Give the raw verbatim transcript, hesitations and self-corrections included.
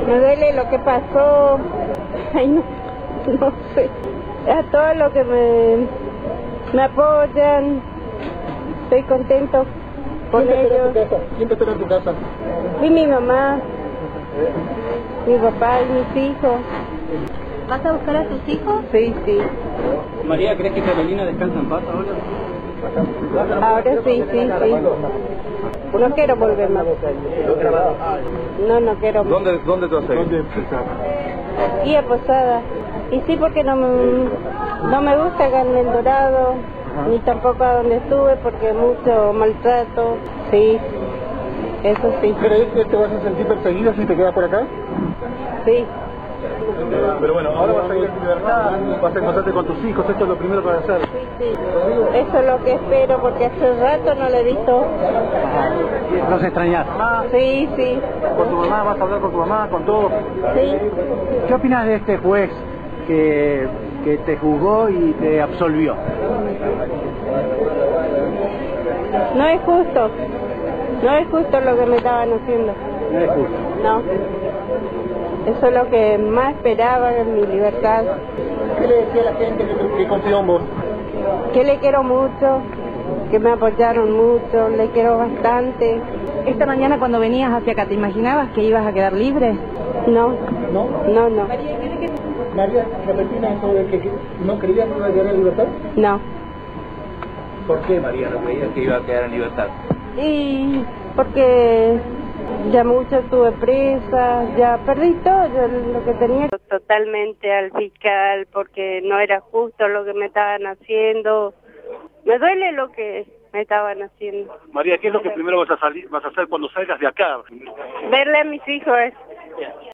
Me duele lo que pasó. Ay, no, no sé. A todos los que me, me apoyan. Estoy contento con ¿Quién te espera en ellos. tu casa? ¿Quién te espera en tu casa? Y mi mamá, mi papá y mis hijos. ¿Vas a buscar a tus hijos? Sí, sí. María, ¿crees que Carolina descansa en paz ahora? Ahora sí, sí, sí. No quiero volver más. No, no quiero más. ¿Dónde, dónde te vas a ir? ¿Dónde? Y a Posada. Y sí, porque no me, no me gusta Carmen Dorado, ni tampoco a donde estuve, porque mucho maltrato. Sí, eso sí. ¿Crees que te vas a sentir perseguida si te quedas por acá? Sí. Pero bueno, ahora vas a ir en libertad, vas a encontrarte con tus hijos, esto es lo primero que vas a hacer. Sí, sí. Eso es lo que espero, porque hace rato no le he visto. ¿Los extrañas? Sí, sí. ¿Con tu mamá? ¿Vas a hablar con tu mamá? ¿Con todos? Sí. ¿Qué opinas de este juez que, que te juzgó y te absolvió? No es justo. No es justo lo que me estaban haciendo. No es justo. No. Eso es lo que más esperaba en mi libertad. ¿Qué le decía a la gente que, que confió en vos? Que le quiero mucho, que me apoyaron mucho, le quiero bastante. Esta mañana cuando venías hacia acá, ¿te imaginabas que ibas a quedar libre? No, ¿No? no, no, María, repetina eso de que, que no creías que iba a quedar en libertad. no. ¿Por qué María no creías que iba a quedar en libertad? Y porque ya mucho estuve presa, ya perdí todo lo que tenía. Totalmente al fiscal, porque no era justo lo que me estaban haciendo. Me duele lo que me estaban haciendo. María, ¿qué es lo que primero vas a salir, vas a hacer cuando salgas de acá? Verle a mis hijos es